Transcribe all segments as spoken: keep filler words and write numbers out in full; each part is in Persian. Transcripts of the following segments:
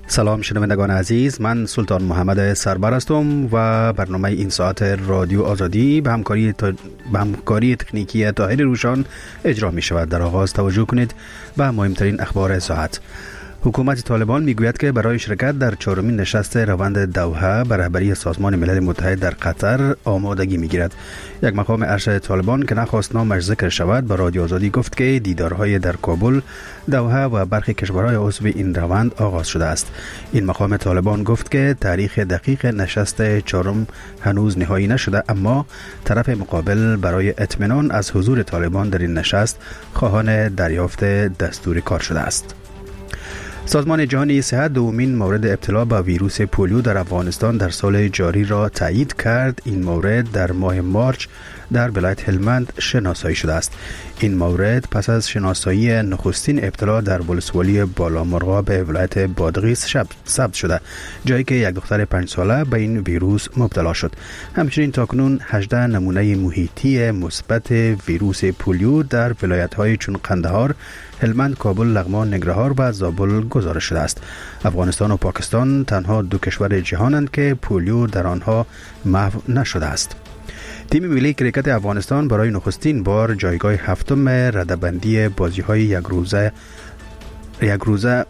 سلام شنوندگان عزیز، من سلطان محمد سربر هستم و برنامه این ساعت رادیو آزادی به همکاری تا... به همکاری تکنیکی طاهر روشان اجرا می شود. در آغاز توجه کنید به مهمترین اخبار ساعت. حکومت طالبان میگوید که برای شرکت در چهارمین نشست روند دوحه به رهبری سازمان ملل متحد در قطر آمادگی میگیرد. یک مقام ارشد طالبان که نخواست نامش ذکر شود به رادیو آزادی گفت که دیدارهای در کابل، دوحه و برخی کشورهای عضو این روند آغاز شده است. این مقام طالبان گفت که تاریخ دقیق نشست چهارم هنوز نهایی نشده، اما طرف مقابل برای اطمینان از حضور طالبان در این نشست خواهان دریافت دستور کار شده است. سازمان جهانی صحت دومین مورد ابتلا به ویروس پولیو در افغانستان در سال جاری را تایید کرد. این مورد در ماه مارچ در ولایت هلمند شناسایی شده است. این مورد پس از شناسایی نخستین ابتلا در ولسوالی بالامرغاب به ولایت بادغیس ثبت شده، جایی که یک دختر پنج ساله به این ویروس مبتلا شد. همچنین تاکنون هجده نمونه محیطی مثبت ویروس پولیو در ولایت‌های چون قندهار، هلمند، کابل، لغمان، ننگرهار و زابل گزارش شده است. افغانستان و پاکستان تنها دو کشور جهانند که پولیو در آنها محو نشده است. تیم ملی کریکت افغانستان برای نخستین بار جایگاه هفتم رده‌بندی بازی‌های یک روزه یک روزه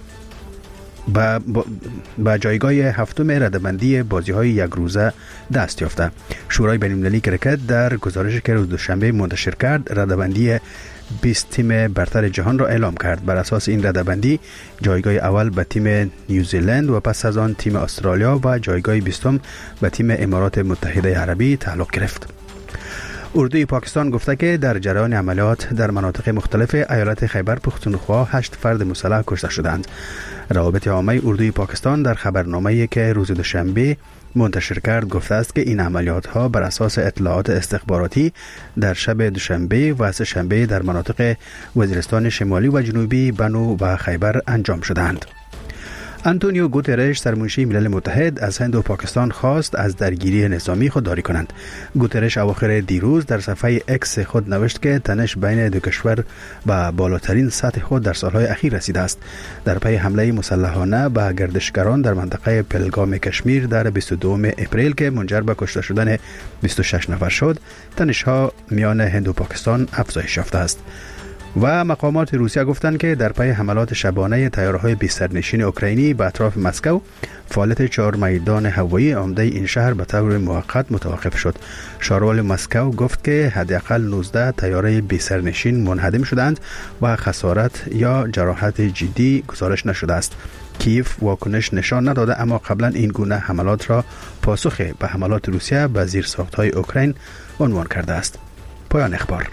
با, با, با جایگاه هفتم رده‌بندی بازی‌های یک روزه دست یافته. شورای بین‌المللی کریکت در گزارشی که روز دوشنبه منتشر کرد، رده‌بندی بیست تیم برتر جهان را اعلام کرد. بر اساس این رده‌بندی جایگاه اول به تیم نیوزیلند و پس از آن تیم استرالیا و جایگاه بیستم به تیم امارات متحده عربی تعلق گرفت. اردوی پاکستان گفته که در جریان عملیات در مناطق مختلف ایالت خیبر پختونخوا هشت فرد مسلح کشته شدند. روابط عامه اردوی پاکستان در خبرنامه‌ای که روز دوشنبه منتشر کرد گفته است که این عملیات ها بر اساس اطلاعات استخباراتی در شب دوشنبه و سه شنبه در مناطق وزیرستان شمالی و جنوبی بنو و خیبر انجام شدند. آنتونیو گوترش سرمنشی ملل متحد از هند و پاکستان خواست از درگیری نظامی خودداری کنند. گوترش اواخر دیروز در صفحه اکس خود نوشت که تنش بین دو کشور به بالاترین سطح خود در سالهای اخیر رسیده است. در پی حمله مسلحانه به گردشگران در منطقه پهلگام کشمیر در بیست و دوم اپریل که منجر به کشته شدن بیست و شش نفر شد، تنش‌ها میان هند و پاکستان افزایش یافته است. و مقامات روسیه گفتند که در پی حملات شبانه طیاره‌های بی سرنشین اوکراینی به اطراف مسکو، فعالیت چهار میدان هوایی عمده این شهر به طور موقت متوقف شد. شهروال مسکو گفت که حداقل نوزده طیاره بی سرنشین منهدم شدند و خسارت یا جراحت جدی گزارش نشده است. کیف واکنش نشان نداده، اما قبلا این گونه حملات را پاسخ به حملات روسیه به زیرساخت‌های اوکراین عنوان کرده است. پایان اخبار.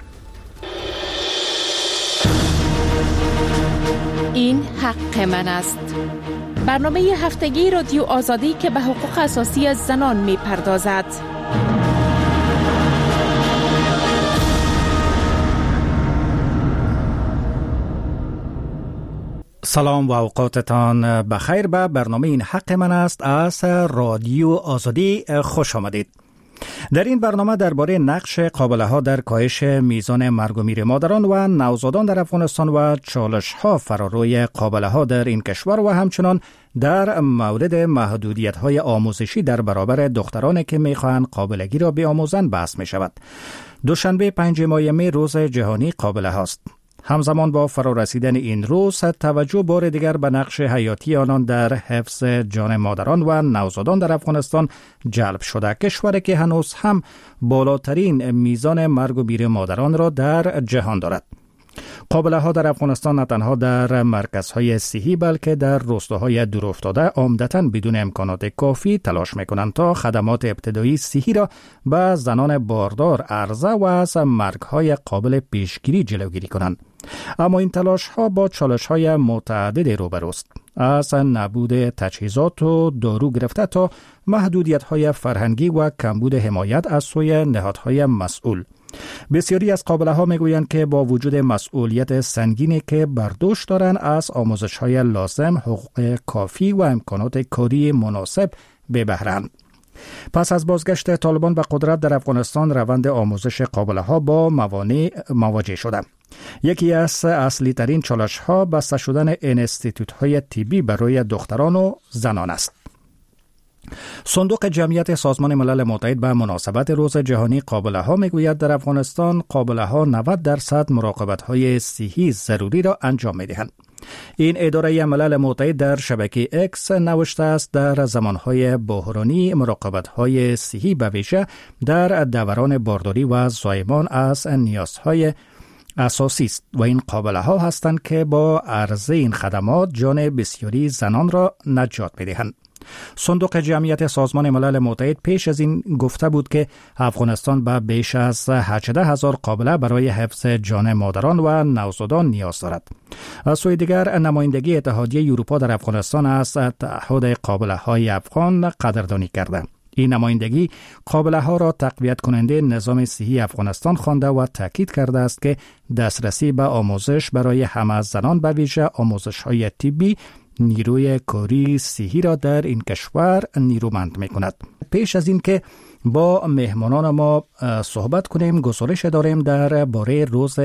این حق من است. برنامه هفتگی رادیو آزادی که به حقوق اساسی زنان می پردازد. سلام و اوقاتتان بخیر. به برنامه این حق من است از رادیو آزادی خوش آمدید. در این برنامه درباره نقش قابله‌ها در کاهش میزان مرگ و میر مادران و نوزادان در افغانستان و چالش‌ها فراروی قابله‌ها در این کشور و همچنان در مورد محدودیت‌های آموزشی در برابر دخترانی که می‌خواهند قابلگی را بیاموزند بحث می‌شود. دوشنبه پنجم می روز جهانی قابله‌ها است. همزمان با فرارسیدن این روز توجه بار دیگر به نقش حیاتی آنان در حفظ جان مادران و نوزادان در افغانستان جلب شده. کشوری که هنوز هم بالاترین میزان مرگ و میر مادران را در جهان دارد. قابله‌ها در افغانستان نه تنها در مرکزهای صحی بلکه در روستاهای دورافتاده عمدتاً بدون امکانات کافی تلاش می‌کنند تا خدمات ابتدایی صحی را به زنان باردار عرضه و از مرگ‌های قابل پیشگیری جلوگیری کنند. اما این تلاش‌ها با چالش‌های متعددی روبروست، از نبود تجهیزات و دارو گرفته تا محدودیت‌های فرهنگی و کمبود حمایت از سوی نهادهای مسئول. بسیاری از قابله‌ها میگویند که با وجود مسئولیت سنگینی که بر دوش دارند، از آموزش‌های لازم، حقوق کافی و امکانات کاری مناسب بی بهره‌اند. پس از بازگشت طالبان به قدرت در افغانستان، روند آموزش قابله‌ها با موانع مواجه شده. یکی از اصلی ترین چالش ها بسته شدن انستیتوت های طبی برای دختران و زنان است. صندوق جمعیت سازمان ملل متحد به مناسبت روز جهانی قابله ها می گوید در افغانستان قابله ها نود درصد مراقبت های صحی ضروری را انجام می دهند. این اداره ملل متحد در شبکه اکس نوشته است در زمانهای بحرانی مراقبت‌های صحی به ویژه در دوران بارداری و زایمان از نیازهای اساسی است و این قابله ها هستند که با عرضه این خدمات جان بسیاری زنان را نجات می‌دهند. صندوق جمعیت سازمان ملل متحد پیش از این گفته بود که افغانستان به بیش از هجده هزار قابله برای حفظ جان مادران و نوزادان نیاز دارد. از سوی دیگر نمایندگی اتحادیه اروپا در افغانستان از تعهد قابله های افغان قدردانی کرده. این نمایندگی قابله ها را تقویت کننده نظام صحی افغانستان خوانده و تاکید کرده است که دسترسی به آموزش برای همه زنان به ویژه آموزش های طبی نیروی کاری صحی را در این کشور نیرومند می کند. پیش از این که با مهمانان ما صحبت کنیم گزارش داریم در باره روز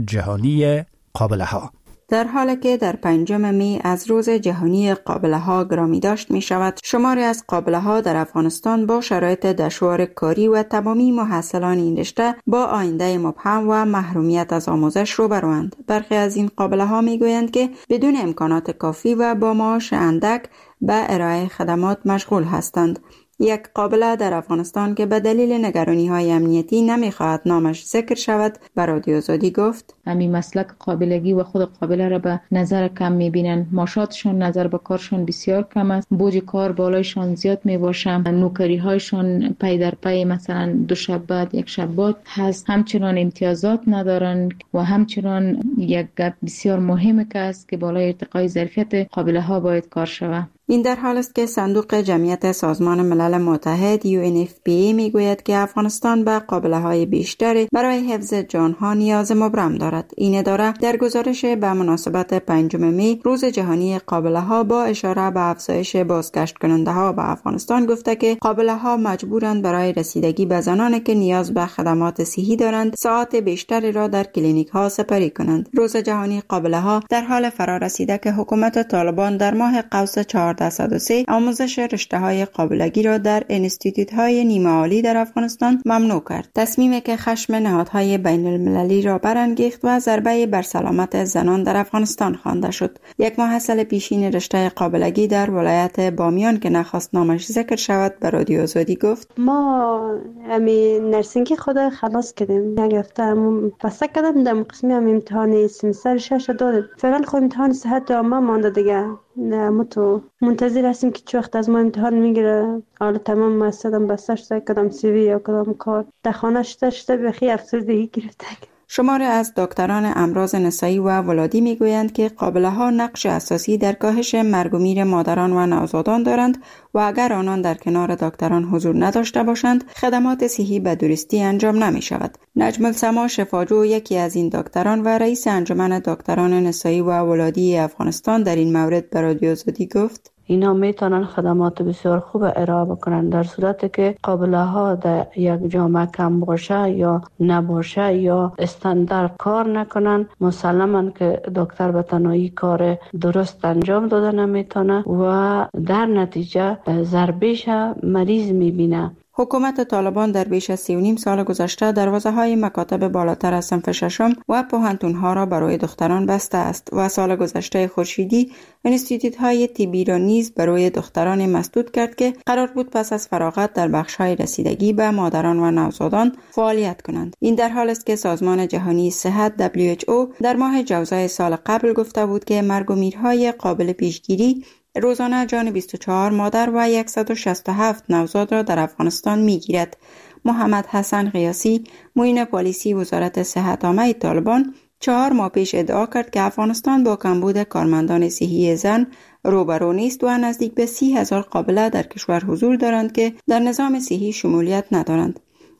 جهانی قابله ها. در حالی که در پنجم می از روز جهانی قابله ها گرامی داشت می شود، شماری از قابله ها در افغانستان با شرایط دشوار کاری و تمامی محصلان این رشته با آینده مبهم و محرومیت از آموزش روبروند. برخی از این قابله ها می گویند که بدون امکانات کافی و با معاش اندک به ارائه خدمات مشغول هستند. یک قابله در افغانستان که به دلیل نگرانی‌های امنیتی نمی‌خواهد نامش ذکر شود به رادیو آزادی گفت: همین مسلک قابلگی و خود قابله را به نظر کم می‌بینند. معاشاتشان نظر به کارشان بسیار کم است. بوج کار بالایشان زیاد می‌باشند. نوکری‌هایشان پی در پی مثلا دو شب بعد یک شب بعد هست. همچنان امتیازات ندارند و همچنان یک گپ بسیار مهمه که است که بالای ارتقای ظرفیت قابله‌ها باید کار شود. این در حال است که صندوق جمعیت سازمان ملل متحد یو ان اف پی ای میگوید که افغانستان به قابله‌های بیشتری برای حفظ جانها نیاز مبرم دارد. این اداره در گزارش به مناسبت پنجم می روز جهانی قابله‌ها با اشاره به افزایش بازگشت کننده ها به افغانستان گفته که قابله‌ها مجبورند برای رسیدگی به زنانی که نیاز به خدمات صحی دارند ساعات بیشتری را در کلینیک ها سپری کنند. روز جهانی قابله‌ها در حال فرا رسیده که حکومت طالبان در ماه قوس چهارده صد و سه آموزش رشته‌های قابلگی را در انستیتوت‌های نیمه عالی در افغانستان ممنوع کرد. تصمیمی که خشم نهادهای بین المللی را برانگیخت و ضربه بر سلامت زنان در افغانستان خوانده شد. یک محصل پیشین رشته قابلگی در ولایت بامیان که نخواست نامش ذکر شود به رادیو آزادی گفت: ما امی نرسینگی خود خلاص کردیم. یک هفته پس کردم در قسمی هم امتحان سمستر شش دادم. فعلا خود امتحان صحت عامه مانده دیگه. نه ما تو منتظر هستیم که چه وقت از ما امتحان میگیره. حالا تمام مستدم بستش تا کدام سی وی یا کدام کار در خانه شده شده بخی افسردگی گرفته. شماری از دکتران امراض نسایی و ولادی میگویند که قابله ها نقش اساسی در کاهش مرگ و میر مادران و نوزادان دارند و اگر آنان در کنار دکتران حضور نداشته باشند خدمات صحی به درستی انجام نمی شود. نجم السما شفاجو یکی از این دکتران و رئیس انجمن دکتران نسایی و ولادی افغانستان در این مورد به رادیو آزادی گفت: اینا میتونن خدمات بسیار خوب ارائه بکنن در صورتی که قابله ها در یک جامعه کم باشه یا نباشه یا استاندارد کار نکنن. مسلماً که دکتر به تنهایی کار درست انجام داده نمیتونه و در نتیجه ضربهش مریض میبینه. حکومت طالبان در بیش از سی و نیم سال گذشته دروازه‌های مکاتب بالاتر از صنف ششم و پوهنتون‌ها را برای دختران بسته است و سال گذشته خورشیدی انستیتوت‌های طبی را نیز برای دختران مسدود کرد که قرار بود پس از فراغت در بخش‌های رسیدگی به مادران و نوزادان فعالیت کنند. این در حال است که سازمان جهانی صحت دبلیو اچ او در ماه جوزای سال قبل گفته بود که مرگ و میرهای قابل پیشگیری روزانه جان بیست و چهار مادر و صد و شصت و هفت نوزاد را در افغانستان میگیرد. محمد حسن قیاسی معین پالیسی وزارت صحت عامه طالبان چهار ماه پیش ادعا کرد که افغانستان با کمبود کارمندان صحی زن روبرو نیست و نزدیک به سی هزار قابله در کشور حضور دارند که در نظام صحی شمولیت ندارند.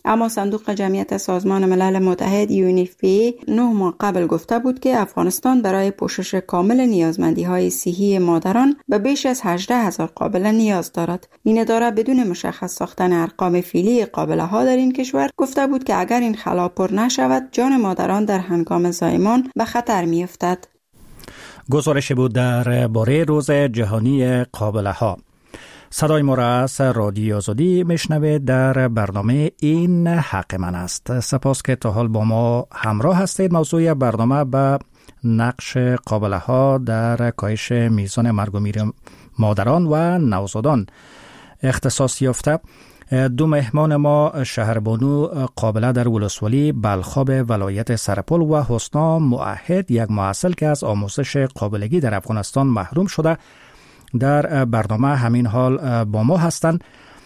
اما صندوق جمعیت سازمان ملل متحد یو ان اف پی ای نه ماه قبل گفته بود که افغانستان برای پوشش کامل نیازمندی‌های صحی مادران به بیش از هجده هزار قابله نیاز دارد. این اداره بدون مشخص ساختن ارقام فعلی قابله‌ها در این کشور گفته بود که اگر این خلا پر نشود جان مادران در هنگام زایمان به خطر می‌افتد. گزارش بود در باره روز جهانی قابله‌ها. صدای ما را از رادیو آزادی میشنوید در برنامه این حق من است. سپاس که تا حال با ما همراه هستید. موضوع برنامه به نقش قابله‌ها در کاهش میزان مرگ و میر مادران و نوزادان اختصاص یافته. دو مهمان ما شهربانو قابله در ولسوالی بلخاب ولایت سرپل و حسنا موحد، یک محصل که از آموزش قابلگی در افغانستان محروم شده، در برنامه همین حال با ما هستند.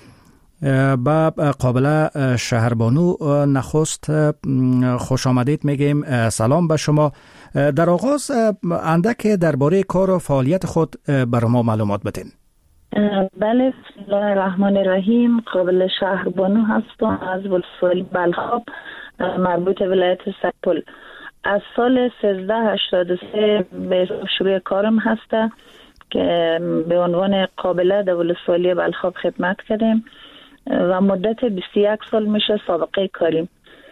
با قابله شهربانو نخست خوش آمدید میگیم. سلام به شما. در آغاز اندک درباره کار و فعالیت خود برای ما معلومات بدین. بله، بسم الله الرحمن الرحیم. قابله شهربانو هستم از ولسوالی بلخاب مربوط ولایت سرپل. از سال سیزده هشتاد و سه به شروع کارم هسته که به عنوان قابله در ولسوالی بلخاب خدمت کردیم و مدت بیست و یک سال میشه سابقه کاریم.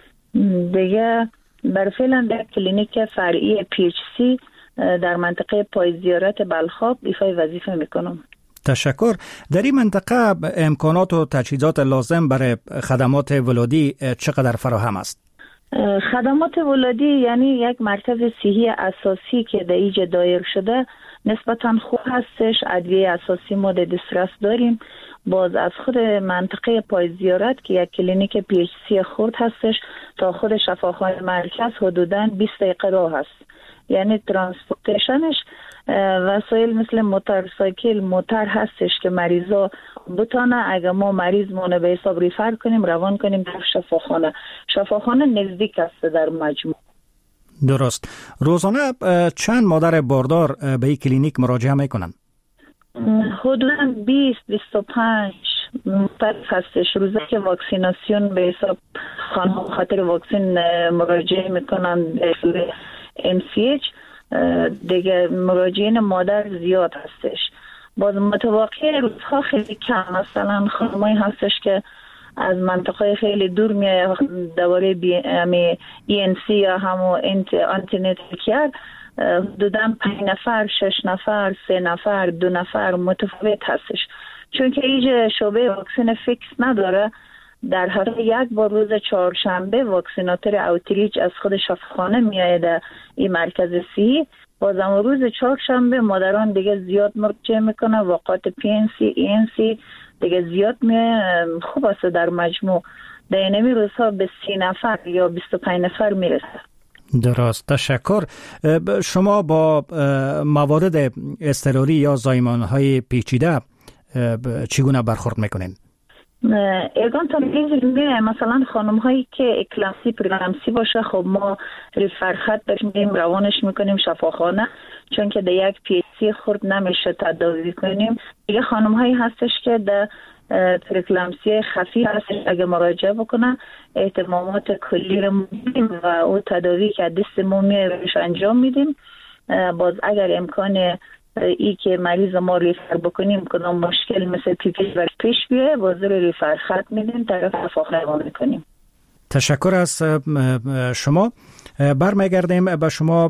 دیگه بر فعلا در کلینیک فرعی پی اچ سی در منطقه پای زیارت بلخاب ایفای وظیفه میکنم. تشکر. در این منطقه امکانات و تجهیزات لازم برای خدمات ولادی چقدر فراهم است؟ خدمات ولادی یعنی یک مرکز صحی اساسی که در اینجا دایر شده نسبتاً خوب هستش. ادویه اساسی ما در دسترس داریم. باز از خود منطقه پای زیارت که یک کلینیک پی اچ سی خرد هستش تا خود شفاخانه مرکز حدوداً بیست دقیقه راه هست. یعنی ترانسپورتیشنش وسایل مثل موتورسایکل موتر هستش که مریضا بتانه اگر ما مریض مونه به حساب ریفر کنیم روان کنیم در شفاخانه. شفاخانه نزدیک است در مجموع. درست. روزانه چند مادر باردار به این کلینیک مراجعه میکنن؟ حدوداً بیست بیست و پنج مختلف هستش. روزه که واکسیناسیون به حساب خانم خاطر واکسین مراجعه میکنن به ام سی اچ، دیگه مراجعین مادر زیاد هستش. باز متوقع روزها خیلی کم. مثلا خانمایی هستش که از منطقه خیلی دور میاد دواره بی امی ای ان سی یا همو آنتینتال کیر، حدوداً پنج نفر، شش نفر، سه نفر، دو نفر متفاوت هستش. چون که اینجا شعبه واکسین فیکس نداره، در هر یک بار روز چهارشنبه واکسیناتور اوتریچ از خود شفاخانه میاد این مرکز صحی. بازم روز چهارشنبه مادران دیگه زیاد مراجعه میکنه. وقات پی ان سی ای ان سی دیگه زیاد میاد. خوب است در مجموع در اینمی روزها به سی نفر یا بیست و پنج نفر میرسه. درست. تشکر. شما با موارد اضطراری یا زایمانهای پیچیده چگونه برخورد میکنین؟ ایگان تا میگه مثلا خانم هایی که اکلامسی پریکلامسی باشه، خب ما ریفر خط بشیم روانش میکنیم شفاخانه، چون که در یک پی اچ سی خورد نمیشه تداوی کنیم. دیگه خانم هایی هستش که در پریکلامسی خفی هستش، اگه مراجعه بکنن اهتمامات کلی رو میدیم و او تداوی که دست ما میروش انجام میدیم. باز اگر امکان ای که مریض ما ریفر بکنیم کدام مشکل مثل پیپی و پیش بیه، بازر ریفر خط میدیم طرف شفاخانه روان میکنیم. تشکر از شما. برمیگردیم به شما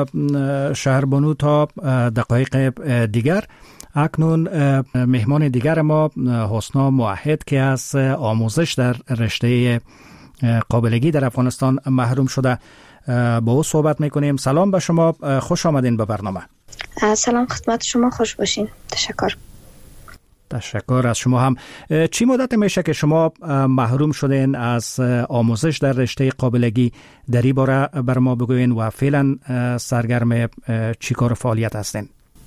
شهربانو تا دقایق دیگر. اکنون مهمان دیگر ما حسنا موحد که از آموزش در رشته قابلگی در افغانستان محروم شده با او صحبت میکنیم. سلام به شما، خوش آمدین به برنامه. سلام خدمت شما، خوش باشین. تشکر. تشکر از شما هم. چی مدت میشه که شما محروم شدین از آموزش در رشته قابلگی؟ در این باره بر ما بگوین و فعلا سرگرم چی کار فعالیت هستین؟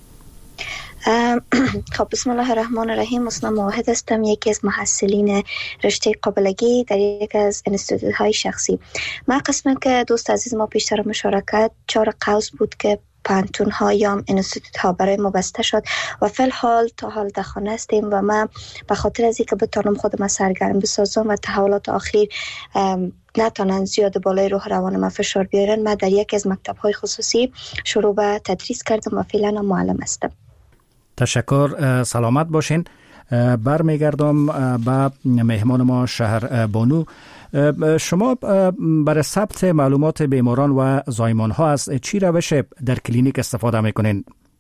خب بسم الله الرحمن الرحیم. حسنا موحد هستم، یکی از محصلین رشته قابلگی در یکی از انستیتوت های شخصی. ما قسمی که دوست عزیز ما پیشتر مشارکت چهار قوس بود که پانتون ها یا انستیتوت ها برای ما بسته شد و فی الحال تا حال در خانه هستیم و من به خاطر از اینکه بتونم خودم سرگرم بسازم و تحولات اخیر نتونن زیاد بالای روح روان ما فشار بیارن، من در یکی از مکتب های خصوصی شروع به تدریس کردم و فعلا معلم هستم. تشکر، سلامت باشین. برمیگردم به مهمان ما شهر بانو. شما برای ثبت معلومات بیماران و زایمان ها از چی روش در کلینیک استفاده میکنین؟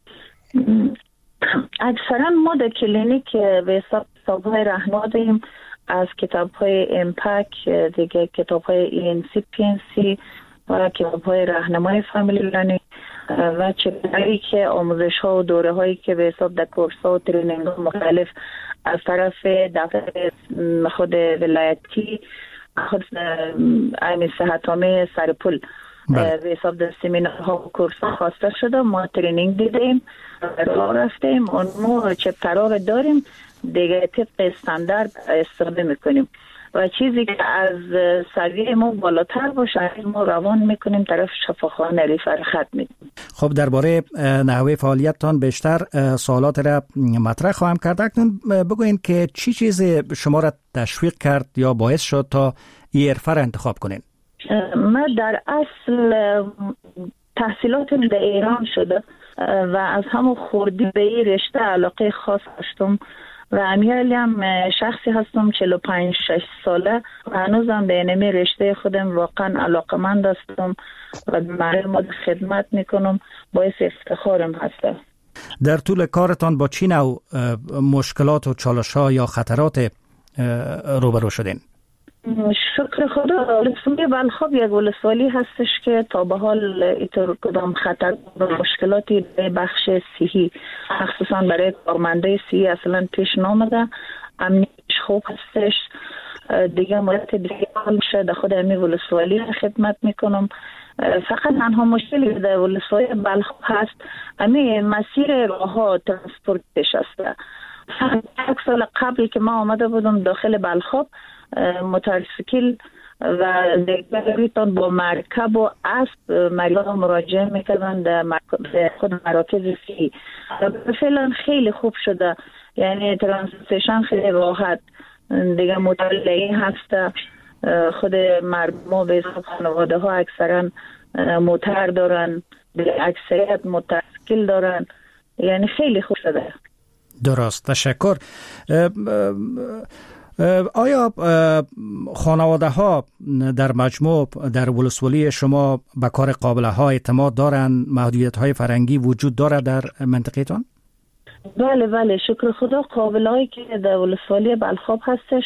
اکثرا ما در کلینیک به حساب کتاب‌های رهنما داریم، از کتاب‌های امپک، دیگه کتاب‌های این سی پی ان سی و کتاب‌های راهنمای فامیلی پلنینگ و چهارهایی که آموزش‌ها و دوره‌هایی که به حساب در کورس‌ها و ترینینگ‌ها مختلف از طرف دفتر خود ولایتی خود ایمی صحت عامه سرپل به حساب در سمینارها و کورس‌ها خواسته شده، ما ترینینگ دیدیم، راه رفتیم، اون ما چپترها داریم دیگه طبق استاندارد استفاده میکنیم و چیزی که از سویه ما بالاتر باشه ما روان میکنیم طرف شفاخانه ریفر خط میکنیم. خب درباره نحوه فعالیتتان بیشتر سوالات را مطرح خواهم کرد. اکنون بگوین که چی چیزی شما را تشویق کرد یا باعث شد تا این حرفه را انتخاب کنین؟ من در اصل تحصیلات در ایران شده و از همون خوردی به این رشته علاقه خاص داشتم و امیالی هم شخصی هستم چهل و پنج شش ساله و هنوزم به اینمی رشته خودم واقعا علاقمند هستم و برای مورد خدمت میکنم، باعث افتخارم هسته. در طول کارتان با چی نوع مشکلات و چالش ها یا خطرات روبرو شدین؟ شکر خدا، ولسوالی بلخاب یک ولسوالی هستش که تا به حال اینطور کدام خطر و مشکلاتی به بخش صحی مخصوصا برای کارمنده صحی اصلا پیش نامده. امنیتش خوب هستش. دیگه مورد دیگه حال شده در خود امی ولسوالی خدمت میکنم. فقط تنها مشکلی در ولسوالی بلخاب هست امی مسیر راه ها ترانسپورتش هست. یک سال قبل که ما آمده بودم داخل بلخاب موتورسیکل و دیگریتان با مرکب و اسب مریضا مراجعه میکردن در خود مراکز صحی. فعلا خیلی خوب شده، یعنی ترانسپورتیشن خیلی راحت دیگه مطالعه هست. خود مردم به حساب خانواده ها اکثرا موتر دارن، اکثریت موتورسیکل دارن، یعنی خیلی خوب شده. درست، تشکر. آیا خانواده ها در مجموع در ولسوالی شما به کار قابله ها اعتماد دارن؟ محدودیت های فرهنگی وجود داره در منطقه تان؟ بله بله شکر خدا، قابله هایی که در ولسوالی بلخاب هستش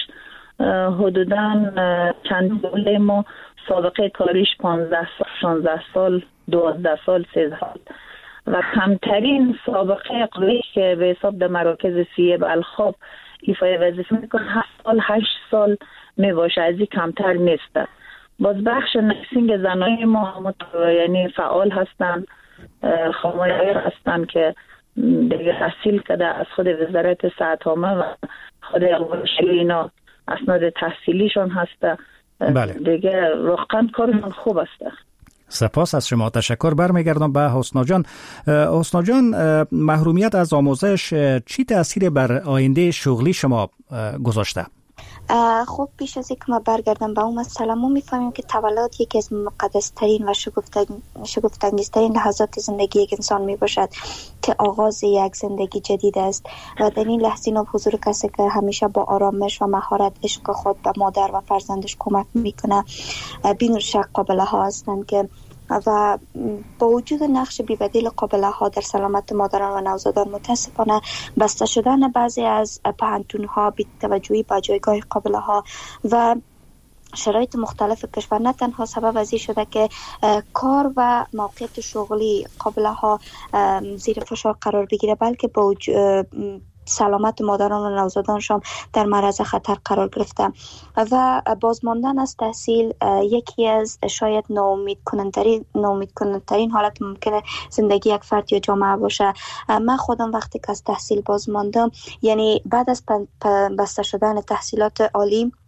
حدوداً چند دوله ما سابقه کاریش پانزده سال، شانزده سال، دوازده سال، سیزده سال و کمترین سابقه قبلی که به حساب در مراکز صحی بلخاب ایفای وظیفه میکنه هفت سال هشت سال میباشه، از این کمتر نیست. باز بخش نرسینگ زنای ما یعنی فعال هستن، خانم‌های هستن که دیگه تحصیل کرده از خود وزارت صحت عامه و خود اینا اسناد تحصیلیشون هسته. بله. دیگه واقعا کارشون خوب است. سپاس از شما، تشکر. برمیگردم به حسنا جان. حسنا جان، محرومیت از آموزش چی تأثیر بر آینده شغلی شما گذاشته؟ خب پیش از اینکه ما برگردم به اون مسئله، ما میفهمیم که تولد یکی از مقدس‌ترین و شگفت‌انگیزترین لحظات زندگی یک انسان میباشد که آغاز یک زندگی جدید است و در این لحظه ناب حضور کسی که همیشه با آرامش و مهارت عشق خود به مادر و فرزندش کمک میکنه بین شک قابله ها هستند که و با وجود نقش بی‌بدیل قابله ها در سلامت مادران و نوزادان متاسفانه بسته شدن بعضی از پانتون ها، بی توجهی به جایگاه قابله ها و شرایط مختلف کشور نه تنها سبب از این شده که کار و موقعیت شغلی قابله ها زیر فشار قرار بگیره، بلکه با وجود سلامت مادران و نوزادانشان در معرض خطر قرار گرفته و بازماندن از تحصیل یکی از شاید ناامید کننده ناامید کننده حالت ممکنه زندگی یک فرد یا جامعه باشه. من خودم وقتی که از تحصیل بازماندم، یعنی بعد از بسته شدن تحصیلات عالی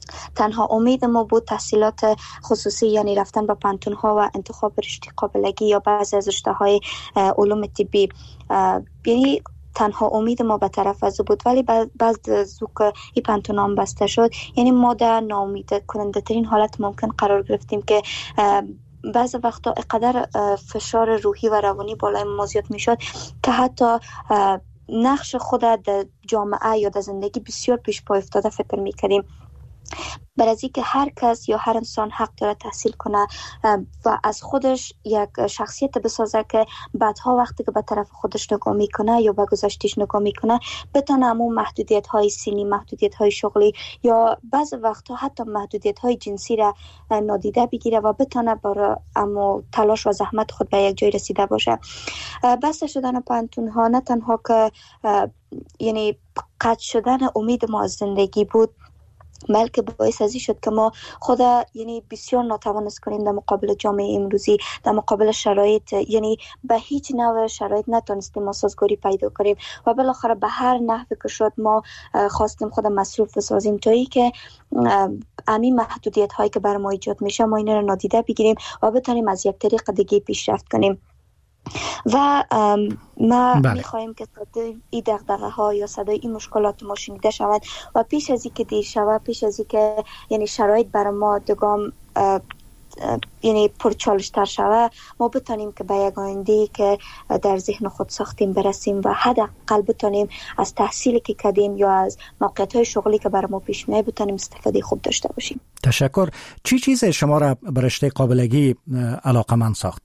تنها امید ما بود تحصیلات خصوصی، یعنی رفتن به پانتون ها و انتخاب رشته قابلگی یا بعضی از رشته های علوم طبی. یعنی تنها امید ما به طرف از بود، ولی بعد از که این پانتون هم بسته شد، یعنی ما در ناامید کننده ترین حالت ممکن قرار گرفتیم که بعض وقتا اقدر فشار روحی و روانی بالای ما زیاد می شد که حتی نقش خود در جامعه یا در زندگی بسیار پیش پا افتاده فکر می کردیم. بر از اینکه هر کس یا هر انسان حق داره تحصیل کنه و از خودش یک شخصیت بسازه که بعدها وقتی که به طرف خودش نگاه میکنه یا به گذشتهش نگاه میکنه بتونه همون محدودیت های سنی، محدودیت های شغلی یا بعض وقتا حتی محدودیت های جنسی را نادیده بگیره و بتونه برای امو تلاش و زحمت خود به یک جای رسیده باشه. بس شدن پانتون ها نه تنها که یعنی قطع شدن امید ما از زندگی بود، بلکه باعث ازی شد که ما خود یعنی بسیار ناتوان است کنیم در مقابل جامعه امروزی، در مقابل شرایط، یعنی به هیچ نوع شرایط نتونستیم ما سازگاری پیدا کنیم و بالاخره به هر نحوی که شد ما خواستیم خود مصروف بسازیم تا ای که همین محدودیت هایی که بر ما ایجاد میشه ما اینا رو نادیده بگیریم و بتونیم از یک طریق دیگه پیشرفت کنیم. و ما بله. میخواهیم که صدای این دغدغه ها یا صدای این مشکلات ما شنیده شود و پیش از اینکه دیر شود، پیش از اینکه یعنی شرایط برای ما دگام یعنی پرچالش تر شود، ما بتونیم که به یک آینده که در ذهن خود ساختیم برسیم و حداقل بتونیم از تحصیلی که کردیم یا از موقعیت های شغلی که برای ما پیش میاد بتونیم استفاده خوب داشته باشیم. تشکر. چی چیز شما را به رشته قابلگی علاقه‌مند ساخت؟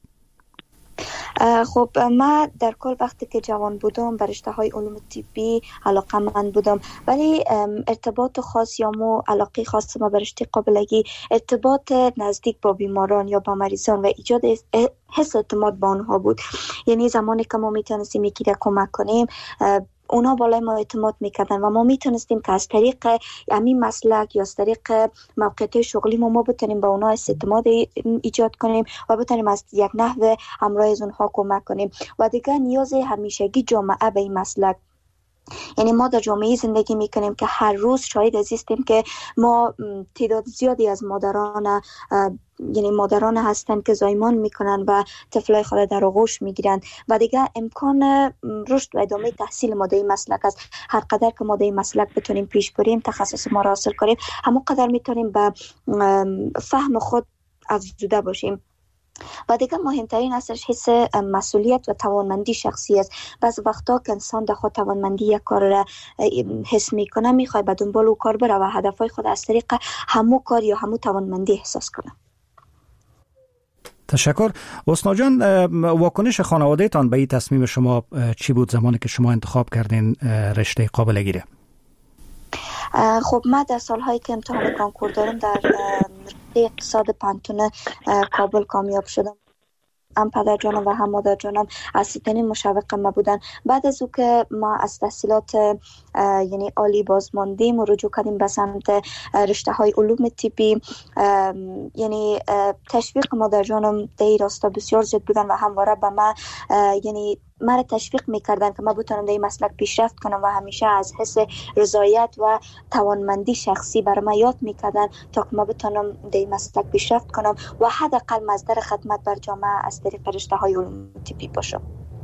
خب من در کل وقتی که جوان بودم به رشته های علوم طبی علاقه‌مند بودم، ولی ارتباط خاص یا مو علاقه خاص ما به رشته قابلگی ارتباط نزدیک با بیماران یا با مریضان و ایجاد حس اعتماد با آنها بود. یعنی زمانی که ما میتونستیم یکی را کمک کنیم اونا بالای ما اعتماد میکردن و ما میتونستیم که از طریق همین مسلک یا از طریق موقعیت شغلی ما ما بتونیم به اونا اعتماد ایجاد کنیم و بتونیم از یک نحو همراه از اونها کمک کنیم و دیگه نیاز همیشگی جامعه به این مسلک. یعنی ما در جامعه زندگی میکنیم که هر روز شاهد هستیم که ما تعداد زیادی از مادران یعنی مادران هستند که زایمان میکنن و طفلای خود در آغوش میگیرن و دیگه امکان رشد و ادامه تحصیل ما در این مسلک است. هر قدر که ما در این مسلک بتونیم پیش بریم، تخصص ما را حاصل کنیم، همون قدر میتونیم به فهم خود افزوده باشیم. و دیگه مهمترین اصلش حس مسئولیت و توانمندی شخصی است. بعض وقتا که انسان در خود توانمندی یک کار را حس میکنه میخواد به دنبال او کار بره و هدفهای خود از طریق همو کار یا همو توانمندی احساس کنه. تشکر. حسنا جان، واکنش خانواده تان به این تصمیم شما چی بود زمانی که شما انتخاب کردین رشته قابلگی را؟ خب من در سالهایی که امتحان کانکور دارم در اقتصاد پانتون کابل کامیاب شدم. هم پدر جانم و هم مادر جانم اصلی‌ترین مشوق ما بودن. بعد از او که ما از تحصیلات یعنی عالی باز ماندیم و رجوع کردیم به سمت رشته های علوم طبی، یعنی تشویق مادر جانم در این راستا بسیار زیاد بودن و همواره به من یعنی مرا تشویق میکردن که ما بتونم در این مسلک پیشرفت کنم و همیشه از حس رضایت و توانمندی شخصی برای من یاد میکردن تا که ما بتونم در این مسلک پیشرفت کنم و حداقل مصدر خدمت بر جامعه از طریق رشته های علوم طبی باشم.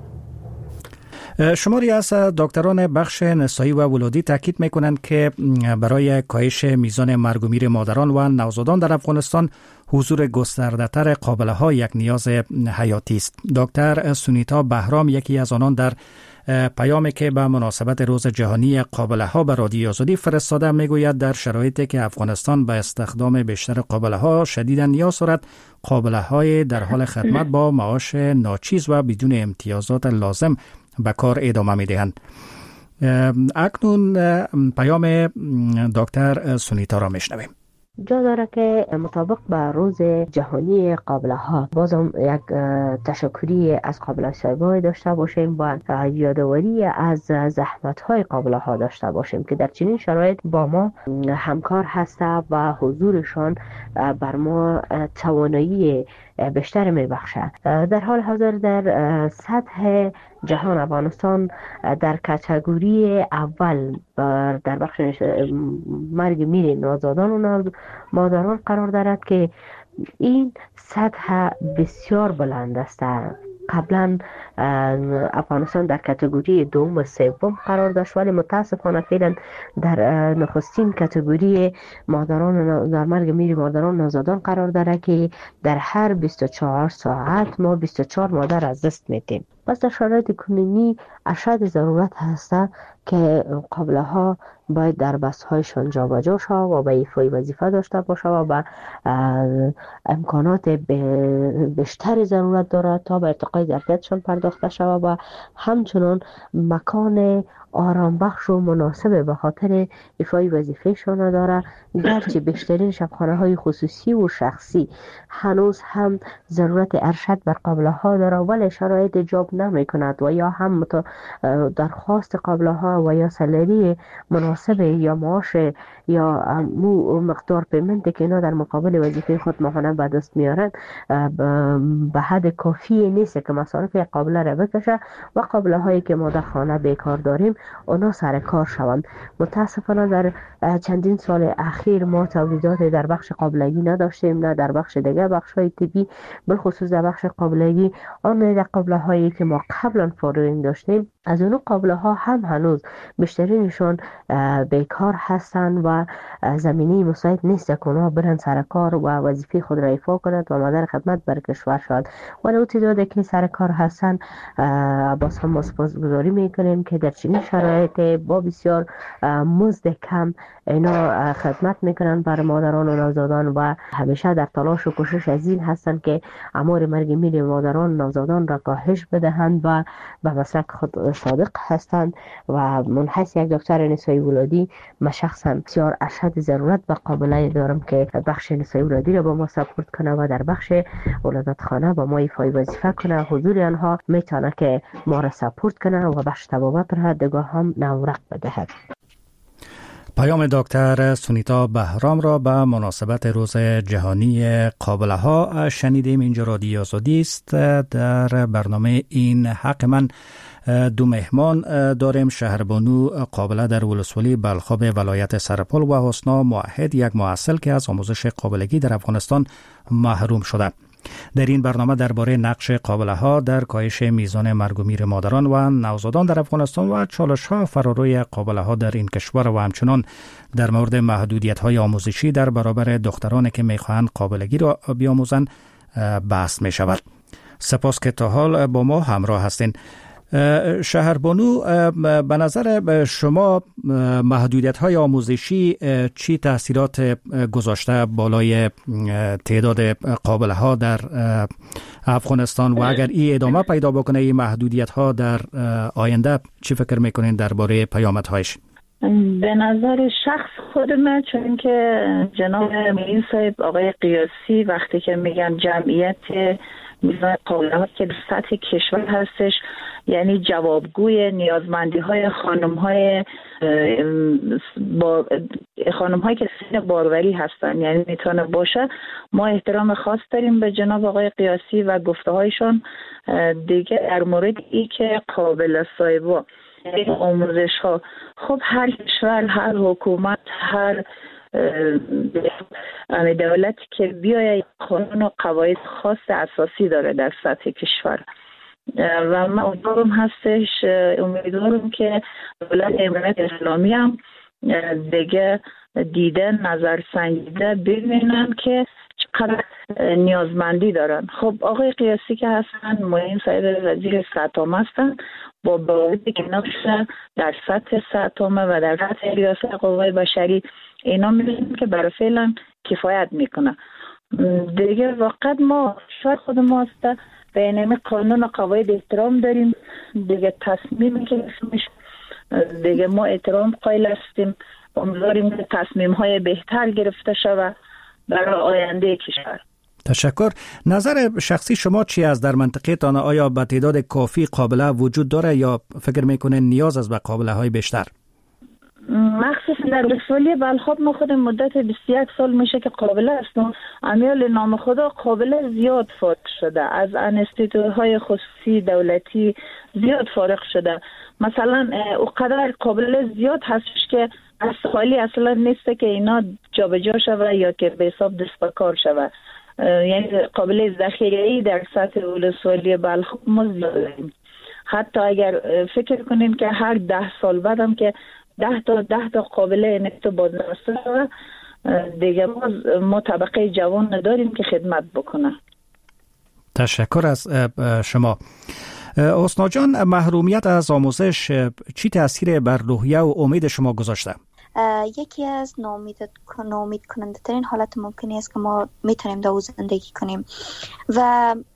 شماری از دکتران بخش نسایی و ولادی تاکید میکنند که برای کاهش میزان مرگ و میر مادران و نوزادان در افغانستان حضور گسترده‌تر قابله‌ها یک نیاز حیاتی است. دکتر سونیتا بهرام یکی از آنان در پیامی که به مناسبت روز جهانی قابله‌ها به رادیو آزادی فرستاده میگوید در شرایطی که افغانستان به استخدام بیشتر قابله‌ها شدیداً نیاز دارد، قابله‌های در حال خدمت با معاش ناچیز و بدون امتیازات لازم به کار ادامه می‌دهند. اکنون پیام دکتر سونیتا را میشنویم. جا داره که مطابق به روز جهانی قابله ها بازم یک تشکری از قابله صاحبای داشته باشیم و یادآوری از زحمت های قابله ها داشته باشیم که در چنین شرایط با ما همکار هسته و حضورشان بر ما توانایی بیشتر میبخشه. در حال حاضر در سطح جهان افغانستان در کاتگوری اول در بخش مرگ میر نوزادان و مادران قرار دارد که این سطح بسیار بلند است. قبلا افغانستان در کاتگوری دوم و سوم قرار داشت، ولی متاسفانه فعلا در نخستین کاتگوری مادران در مرگ میر مادران نوزادان قرار داره که در هر بیست و چهار ساعت ما بیست و چهار مادر از دست میدیم. پس در شرایط کنونی اشد ضرورت هست که قابله ها باید در بس هایشان جابجا شود و به ایفای وظیفه داشته باشه و به امکانات بیشتر ضرورت دارد تا به ارتقای ظرفیتشان پرداخته شود و همچنان مکان آرام بخش و مناسب به خاطر ایفای وظیفهشان داره. گرچه بیشترین شبخانه های خصوصی و شخصی هنوز هم ضرورت ارشد بر قابله ها داره، ولی شرایط جاب نمی کند و یا هم درخواست قابله ها و یا سالری مناسب یا معاش یا مقدار پیمنت که اینا در مقابل وظیفه خود ماهانه به دست میارن به حد کافی نیست که مصارف قابله را بکشه و قابله هایی که ما در خانه بیکار داریم اونا سر کار شوند. متاسفانه در چندین سال اخیر ما تولیدات در بخش قابلگی نداشتیم، نه در بخش دیگه بخش های طبی، بالخصوص در بخش قابلگی آن در قابله هایی که ما قبلا فارغین داشتیم از اون قابله ها هم هنوز بیشترینشون بیکار هستند و زمینه مساعد نیست که اونا برن سر کار و وظیفه خود را ایفا کنند و مادر خدمت بر کشور شد. ولی اون تعدادی که سر کار هستند باز هم سپاسگزاری میکنیم که در چنین شرایط با بسیار مزد کم اینا خدمت میکنن بر مادران و نوزادان و همیشه در تلاش و کوشش از این هستند که آمار مرگ میر مادران و نوزادان را کاهش بدهند و به مسلک خود صادق هستند. و من حیث یک دکتر نسایی ولادی من شخصا بسیار اشد ضرورت به قابله دارم که بخش نسایی ولادی را با ما سپورت کنه و در بخش ولادت خانه با ما ایفای وظیفه کنه. حضور آنها میتونه که ما را سپورت کنه و بخش طبابت را دگاه هم نورق بدهد. پیام دکتر سونیتا بهرام را به مناسبت روز جهانی قابله ها شنیدیم. اینجا رادیو آزادی است. در برنامه این حق من دو مهمان داریم. شهربانو قابله در ولسوالی بلخاب ولایت سرپل و حسنا موحد، یک محصل که از آموزش قابلگی در افغانستان محروم شده. در این برنامه درباره نقش قابله ها در کاهش میزان مرگ و میر مادران و نوزادان در افغانستان و چالش ها فراروی قابله ها در این کشور و همچنان در مورد محدودیت های آموزشی در برابر دخترانی که میخواهند قابلگی را بیاموزند بحث می شود. سپاس که تا حال با ما همراه هستین. شهربانو، به نظر شما محدودیت های آموزشی چی تاثیرات گذاشته بالای تعداد قابله ها در افغانستان و اگر این ادامه پیدا بکنه این محدودیت ها در آینده چی فکر میکنین درباره پیامد هایش؟ به نظر شخص خود من، چون که جناب معین صاحب آقای قیاسی وقتی که میگن جمعیت میزان قابله ها که در سطح کشور هستش، یعنی جوابگوی نیازمندی های خانم های با خانم هایی که سن باروری هستن، یعنی میتونه باشه. ما احترام خاص داریم به جناب آقای قیاسی و گفته هایشان دیگه در مورد ای که قابل صاحبا آموزش ها. خب هر کشور، هر حکومت، هر دولت که بیاید قانون و قواعد خاص اساسی داره در سطح کشور و من امیدوارم هستش امیدوارم که دولت امارات اسلامی هم دیگه دیده نظر سنجیده ببینن که چقدر نیازمندی دارن. خب آقای قیاسی که هستن معین صاحب وزیر سطحامه هستن، با باوری که نقش در سطح سطحامه و در سطح ریاست قوای بشری اینا می‌بینیم که برای فعلا کفایت میکنه. دیگه واقعا ما شاید خود ما هسته به اینمی قانون و قواعد احترام داریم دیگه. تصمیمی که اسمش دیگه ما احترام قائل هستیم. امیدواریم که تصمیم های بهتر گرفته شود برای آینده کشور. تشکر. نظر شخصی شما چی است در منطقه تان؟ آیا به تعداد کافی قابله وجود داره یا فکر میکنه نیاز از به قابله های بیشتر؟ مخصوصا در ولسوالی بلخاب ما خود مدت بیست و یک سال میشه که قابله هستم. امیال نام خدا قابله زیاد فارغ شده، از انستیتوهای خصوصی دولتی زیاد فارغ شده. مثلا اونقدر قابله زیاد هستش که از خالی اصلا نیسته که اینا جابجا شوه یا که به حساب دست به کار شوه. یعنی قابل ذخیره‌ای در سطح ولسوالی بلخاب ما زیاد داریم. حتی اگر فکر کنین که هر ده سال بعدم که ده تا ده تا قابل نفت بازنشسته شوه، دیگه ما, ما طبقه جوان نداریم که خدمت بکنه. تشکر از شما. حسنا جان، محرومیت از آموزش چی تأثیر بر روحیه و امید شما گذاشته؟ یکی از ناامید ناامید کننده ترین حالت ممکنی است که ما میتونیم در زندگی کنیم و